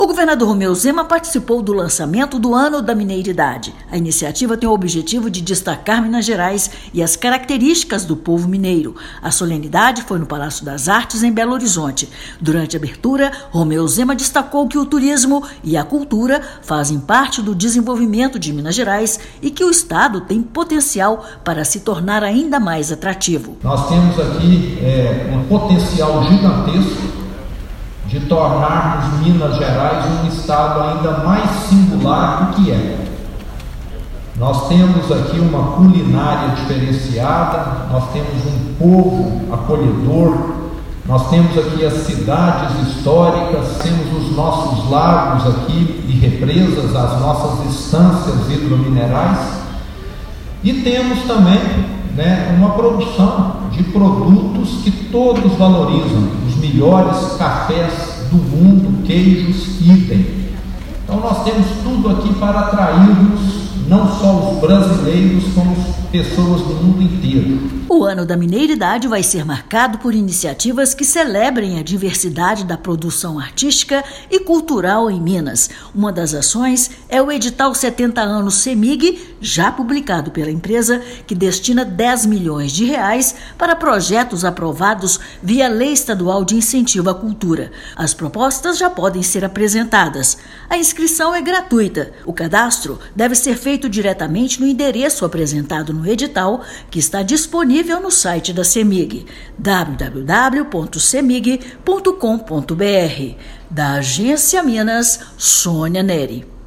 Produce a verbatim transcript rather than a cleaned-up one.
O governador Romeu Zema participou do lançamento do Ano da Mineiridade. A iniciativa tem o objetivo de destacar Minas Gerais e as características do povo mineiro. A solenidade foi no Palácio das Artes, em Belo Horizonte. Durante a abertura, Romeu Zema destacou que o turismo e a cultura fazem parte do desenvolvimento de Minas Gerais e que o estado tem potencial para se tornar ainda mais atrativo. Nós temos aqui é, um potencial gigantesco de tornarmos Minas Gerais um estado ainda mais singular do que é. Nós temos aqui uma culinária diferenciada, nós temos um povo acolhedor, nós temos aqui as cidades históricas, temos os nossos lagos aqui e represas, as nossas estâncias hidrominerais, e temos também né, uma produção de produtos que todos valorizam, os melhores cafés do mundo, queijos, idem. Então nós temos tudo aqui para atrairmos não só os brasileiros, como pessoas do mundo inteiro. O Ano da Mineiridade vai ser marcado por iniciativas que celebrem a diversidade da produção artística e cultural em Minas. Uma das ações é o edital setenta anos CEMIG, já publicado pela empresa, que destina dez milhões de reais para projetos aprovados via Lei Estadual de Incentivo à Cultura. As propostas já podem ser apresentadas. A inscrição é gratuita. O cadastro deve ser feito diretamente no endereço apresentado no edital, que está disponível no site da CEMIG, w w w ponto cemig ponto com ponto b r. Da Agência Minas, Sônia Neri.